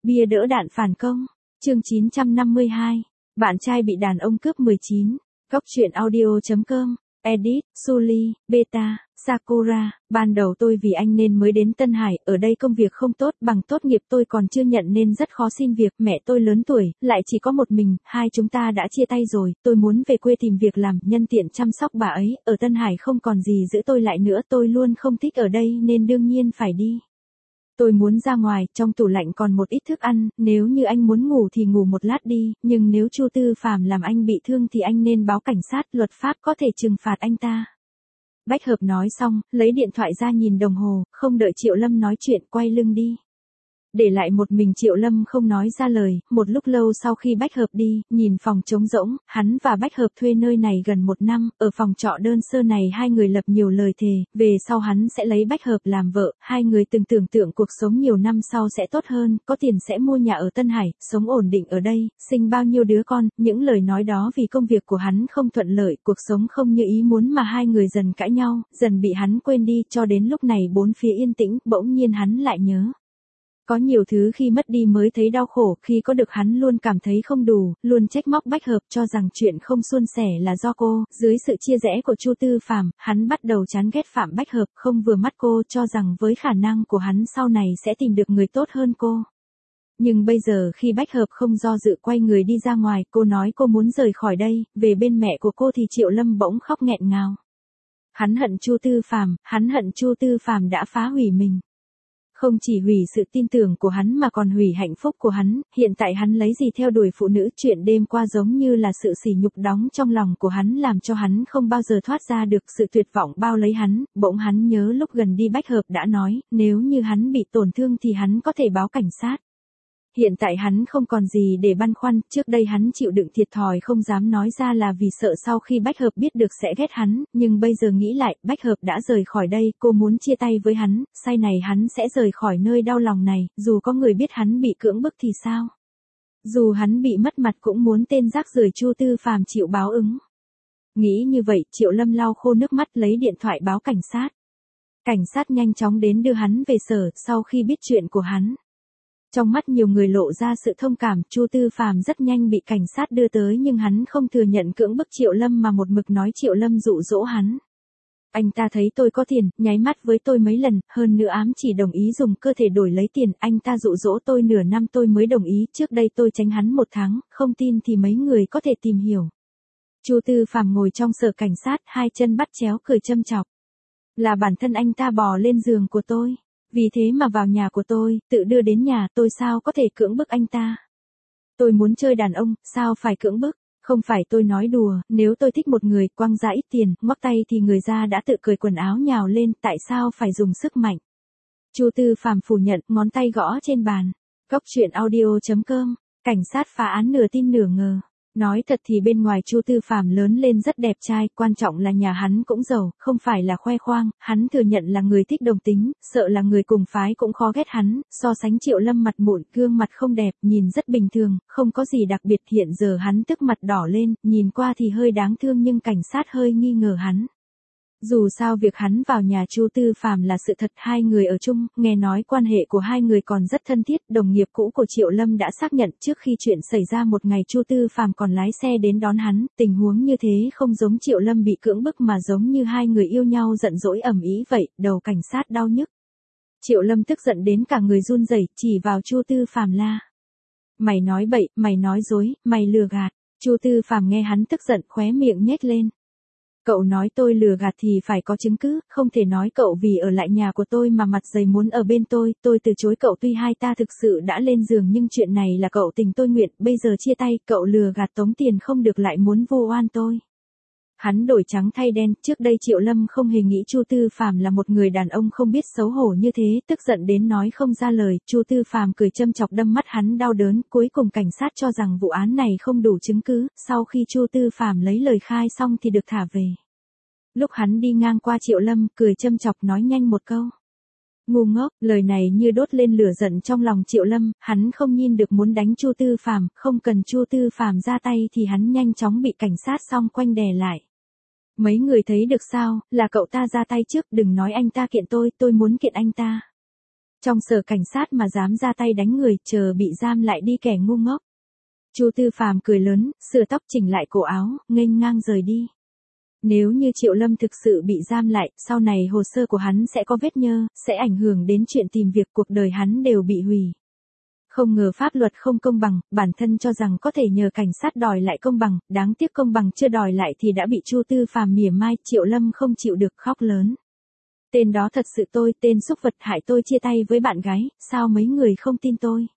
Bia đỡ đạn phản công. Chương 952. Bạn trai bị đàn ông cướp 19. Góc truyện audio.com. Edit, Suli, Beta, Sakura. Ban đầu tôi vì anh nên mới đến Tân Hải, ở đây công việc không tốt, bằng tốt nghiệp tôi còn chưa nhận nên rất khó xin việc, mẹ tôi lớn tuổi, lại chỉ có một mình, hai chúng ta đã chia tay rồi, tôi muốn về quê tìm việc làm, nhân tiện chăm sóc bà ấy, ở Tân Hải không còn gì giữ tôi lại nữa, tôi luôn không thích ở đây nên đương nhiên phải đi. Tôi muốn ra ngoài, trong tủ lạnh còn một ít thức ăn, nếu như anh muốn ngủ thì ngủ một lát đi, nhưng nếu Chu Tư Phàm làm anh bị thương thì anh nên báo cảnh sát, luật pháp có thể trừng phạt anh ta. Bách Hợp nói xong, lấy điện thoại ra nhìn đồng hồ, không đợi Triệu Lâm nói chuyện, quay lưng đi. Để lại một mình Triệu Lâm không nói ra lời, một lúc lâu sau khi Bách Hợp đi, nhìn phòng trống rỗng, hắn và Bách Hợp thuê nơi này gần 1 năm, ở phòng trọ đơn sơ này hai người lập nhiều lời thề, về sau hắn sẽ lấy Bách Hợp làm vợ, hai người từng tưởng tượng cuộc sống nhiều năm sau sẽ tốt hơn, có tiền sẽ mua nhà ở Tân Hải, sống ổn định ở đây, sinh bao nhiêu đứa con, những lời nói đó vì công việc của hắn không thuận lợi, cuộc sống không như ý muốn mà hai người dần cãi nhau, dần bị hắn quên đi, cho đến lúc này bốn phía yên tĩnh, bỗng nhiên hắn lại nhớ. Có nhiều thứ khi mất đi mới thấy đau khổ, khi có được hắn luôn cảm thấy không đủ, luôn trách móc Bách Hợp cho rằng chuyện không suôn sẻ là do cô, dưới sự chia rẽ của Chu Tư Phàm, hắn bắt đầu chán ghét Phạm Bách Hợp, không vừa mắt cô, cho rằng với khả năng của hắn sau này sẽ tìm được người tốt hơn cô. Nhưng bây giờ khi Bách Hợp không do dự quay người đi ra ngoài, cô nói cô muốn rời khỏi đây, về bên mẹ của cô thì Triệu Lâm bỗng khóc nghẹn ngào. Hắn hận Chu Tư Phàm, hắn hận Chu Tư Phàm đã phá hủy mình. Không chỉ hủy sự tin tưởng của hắn mà còn hủy hạnh phúc của hắn, hiện tại hắn lấy gì theo đuổi phụ nữ, chuyện đêm qua giống như là sự sỉ nhục đóng trong lòng của hắn làm cho hắn không bao giờ thoát ra được, sự tuyệt vọng bao lấy hắn, bỗng hắn nhớ lúc gần đi Bách Hợp đã nói, nếu như hắn bị tổn thương thì hắn có thể báo cảnh sát. Hiện tại hắn không còn gì để băn khoăn, trước đây hắn chịu đựng thiệt thòi không dám nói ra là vì sợ sau khi Bách Hợp biết được sẽ ghét hắn, nhưng bây giờ nghĩ lại, Bách Hợp đã rời khỏi đây, cô muốn chia tay với hắn, sau này hắn sẽ rời khỏi nơi đau lòng này, dù có người biết hắn bị cưỡng bức thì sao? Dù hắn bị mất mặt cũng muốn tên rác rưởi Chu Tư Phàm chịu báo ứng. Nghĩ như vậy, Triệu Lâm lau khô nước mắt lấy điện thoại báo cảnh sát. Cảnh sát nhanh chóng đến đưa hắn về sở, sau khi biết chuyện của hắn. Trong mắt nhiều người lộ ra sự thông cảm, Chu Tư Phàm rất nhanh bị cảnh sát đưa tới nhưng hắn không thừa nhận cưỡng bức Triệu Lâm mà một mực nói Triệu Lâm dụ dỗ hắn. Anh ta thấy tôi có tiền, nháy mắt với tôi mấy lần, hơn nữa ám chỉ đồng ý dùng cơ thể đổi lấy tiền, anh ta dụ dỗ tôi nửa năm tôi mới đồng ý, trước đây tôi tránh hắn 1 tháng, không tin thì mấy người có thể tìm hiểu. Chu Tư Phàm ngồi trong sở cảnh sát, hai chân bắt chéo cười châm chọc. Là bản thân anh ta bò lên giường của tôi. Vì thế mà vào nhà của tôi, tự đưa đến nhà, tôi sao có thể cưỡng bức anh ta. Tôi muốn chơi đàn ông, sao phải cưỡng bức, không phải tôi nói đùa, nếu tôi thích một người, quăng ra ít tiền, ngoắc tay thì người ra đã tự cởi quần áo nhào lên, tại sao phải dùng sức mạnh. Chu Tư Phàm phủ nhận, ngón tay gõ trên bàn. Góc truyện audio.com, cảnh sát phá án nửa tin nửa ngờ. Nói thật thì bên ngoài Chu Tư Phàm lớn lên rất đẹp trai, quan trọng là nhà hắn cũng giàu, không phải là khoe khoang, hắn thừa nhận là người thích đồng tính, sợ là người cùng phái cũng khó ghét hắn, so sánh Triệu Lâm mặt mụn, gương mặt không đẹp, nhìn rất bình thường, không có gì đặc biệt, hiện giờ hắn tức mặt đỏ lên, nhìn qua thì hơi đáng thương nhưng cảnh sát hơi nghi ngờ hắn. Dù sao việc hắn vào nhà Chu Tư Phàm là sự thật, hai người ở chung, nghe nói quan hệ của hai người còn rất thân thiết, đồng nghiệp cũ của Triệu Lâm đã xác nhận trước khi chuyện xảy ra một ngày Chu Tư Phàm còn lái xe đến đón hắn, tình huống như thế không giống Triệu Lâm bị cưỡng bức mà giống như hai người yêu nhau giận dỗi ầm ĩ vậy, đầu cảnh sát đau nhức. Triệu Lâm tức giận đến cả người run rẩy, chỉ vào Chu Tư Phàm la. Mày nói bậy, mày nói dối, mày lừa gạt. Chu Tư Phàm nghe hắn tức giận khóe miệng nhếch lên. Cậu nói tôi lừa gạt thì phải có chứng cứ, không thể nói cậu vì ở lại nhà của tôi mà mặt dày muốn ở bên tôi từ chối cậu, tuy hai ta thực sự đã lên giường nhưng chuyện này là cậu tình tôi nguyện, bây giờ chia tay, cậu lừa gạt tống tiền không được lại muốn vu oan tôi. Hắn đổi trắng thay đen, trước đây Triệu Lâm không hề nghĩ Chu Tư Phàm là một người đàn ông không biết xấu hổ như thế, tức giận đến nói không ra lời, Chu Tư Phàm cười châm chọc đâm mắt hắn đau đớn, cuối cùng cảnh sát cho rằng vụ án này không đủ chứng cứ, sau khi Chu Tư Phàm lấy lời khai xong thì được thả về. Lúc hắn đi ngang qua Triệu Lâm, cười châm chọc nói nhanh một câu. Ngu ngốc, lời này như đốt lên lửa giận trong lòng Triệu Lâm, hắn không nhìn được muốn đánh Chu Tư Phàm, không cần Chu Tư Phàm ra tay thì hắn nhanh chóng bị cảnh sát xông quanh đè lại. Mấy người thấy được sao, là cậu ta ra tay trước, đừng nói anh ta kiện tôi muốn kiện anh ta. Trong sở cảnh sát mà dám ra tay đánh người, chờ bị giam lại đi kẻ ngu ngốc. Chu Tư Phàm cười lớn, sửa tóc chỉnh lại cổ áo, nghênh ngang rời đi. Nếu như Triệu Lâm thực sự bị giam lại, sau này hồ sơ của hắn sẽ có vết nhơ, sẽ ảnh hưởng đến chuyện tìm việc, cuộc đời hắn đều bị hủy. Không ngờ pháp luật không công bằng, bản thân cho rằng có thể nhờ cảnh sát đòi lại công bằng, đáng tiếc công bằng chưa đòi lại thì đã bị Chu Tư Phàm mỉa mai, Triệu Lâm không chịu được khóc lớn. Tên đó thật sự tôi, tên xúc vật hại tôi chia tay với bạn gái, sao mấy người không tin tôi?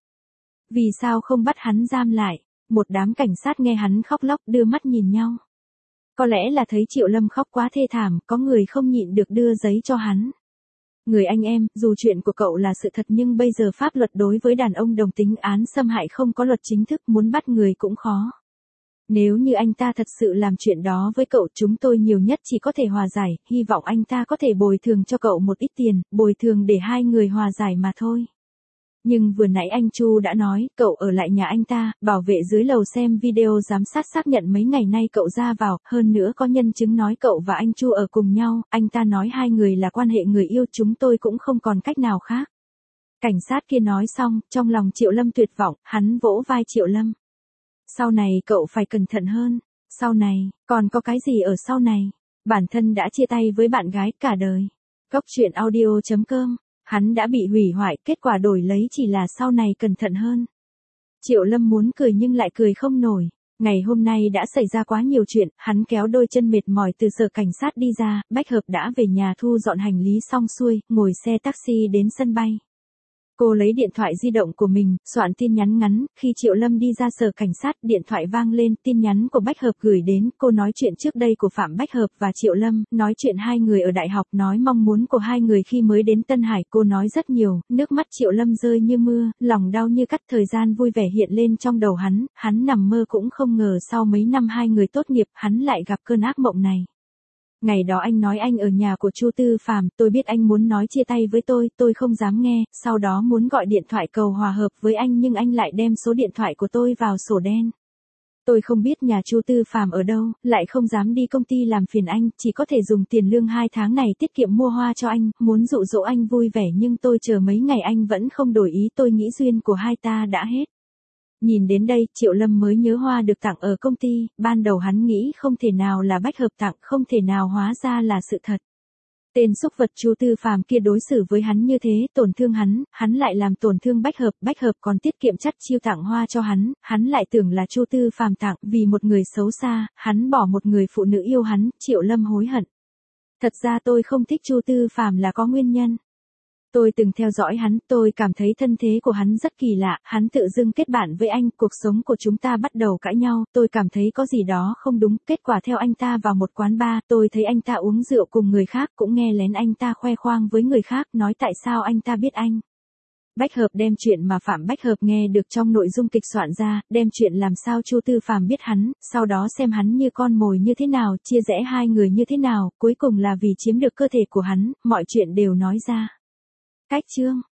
Vì sao không bắt hắn giam lại? Một đám cảnh sát nghe hắn khóc lóc đưa mắt nhìn nhau. Có lẽ là thấy Triệu Lâm khóc quá thê thảm, có người không nhịn được đưa giấy cho hắn. Người anh em, dù chuyện của cậu là sự thật nhưng bây giờ pháp luật đối với đàn ông đồng tính án xâm hại không có luật chính thức, muốn bắt người cũng khó. Nếu như anh ta thật sự làm chuyện đó với cậu, chúng tôi nhiều nhất chỉ có thể hòa giải, hy vọng anh ta có thể bồi thường cho cậu một ít tiền, bồi thường để hai người hòa giải mà thôi. Nhưng vừa nãy anh Chu đã nói, cậu ở lại nhà anh ta, bảo vệ dưới lầu xem video giám sát xác nhận mấy ngày nay cậu ra vào, hơn nữa có nhân chứng nói cậu và anh Chu ở cùng nhau, anh ta nói hai người là quan hệ người yêu, chúng tôi cũng không còn cách nào khác. Cảnh sát kia nói xong, trong lòng Triệu Lâm tuyệt vọng, hắn vỗ vai Triệu Lâm. Sau này cậu phải cẩn thận hơn, sau này, còn có cái gì ở sau này? Bản thân đã chia tay với bạn gái cả đời. Góc truyện audio.com. Hắn đã bị hủy hoại, kết quả đổi lấy chỉ là sau này cẩn thận hơn. Triệu Lâm muốn cười nhưng lại cười không nổi. Ngày hôm nay đã xảy ra quá nhiều chuyện, hắn kéo đôi chân mệt mỏi từ sở cảnh sát đi ra, Bách Hợp đã về nhà thu dọn hành lý xong xuôi, ngồi xe taxi đến sân bay. Cô lấy điện thoại di động của mình, soạn tin nhắn ngắn, khi Triệu Lâm đi ra sở cảnh sát, điện thoại vang lên, tin nhắn của Bách Hợp gửi đến, cô nói chuyện trước đây của Phạm Bách Hợp và Triệu Lâm, nói chuyện hai người ở đại học, nói mong muốn của hai người khi mới đến Tân Hải, cô nói rất nhiều, nước mắt Triệu Lâm rơi như mưa, lòng đau như cắt, thời gian vui vẻ hiện lên trong đầu hắn nằm mơ cũng không ngờ sau mấy năm hai người tốt nghiệp, hắn lại gặp cơn ác mộng này. Ngày đó anh nói anh ở nhà của Chu Tư Phàm, tôi biết anh muốn nói chia tay với tôi không dám nghe, sau đó muốn gọi điện thoại cầu hòa hợp với anh nhưng anh lại đem số điện thoại của tôi vào sổ đen. Tôi không biết nhà Chu Tư Phàm ở đâu, lại không dám đi công ty làm phiền anh, chỉ có thể dùng tiền lương 2 tháng này tiết kiệm mua hoa cho anh, muốn dụ dỗ anh vui vẻ nhưng tôi chờ mấy ngày anh vẫn không đổi ý, tôi nghĩ duyên của hai ta đã hết. Nhìn đến đây, Triệu Lâm mới nhớ hoa được tặng ở công ty, ban đầu hắn nghĩ không thể nào là Bách Hợp tặng, không thể nào hóa ra là sự thật. Tên xúc vật Chu Tư Phàm kia đối xử với hắn như thế, tổn thương hắn lại làm tổn thương Bách Hợp còn tiết kiệm chắt chiêu tặng hoa cho hắn lại tưởng là Chu Tư Phàm tặng, vì một người xấu xa, hắn bỏ một người phụ nữ yêu hắn, Triệu Lâm hối hận. Thật ra tôi không thích Chu Tư Phàm là có nguyên nhân. Tôi từng theo dõi hắn, tôi cảm thấy thân thế của hắn rất kỳ lạ, hắn tự dưng kết bạn với anh, cuộc sống của chúng ta bắt đầu cãi nhau, tôi cảm thấy có gì đó không đúng, kết quả theo anh ta vào một quán bar, tôi thấy anh ta uống rượu cùng người khác, cũng nghe lén anh ta khoe khoang với người khác, nói tại sao anh ta biết anh. Bách Hợp đem chuyện mà Phạm Bách Hợp nghe được trong nội dung kịch soạn ra, đem chuyện làm sao Chu Tư Phàm biết hắn, sau đó xem hắn như con mồi như thế nào, chia rẽ hai người như thế nào, cuối cùng là vì chiếm được cơ thể của hắn, mọi chuyện đều nói ra. Cách chương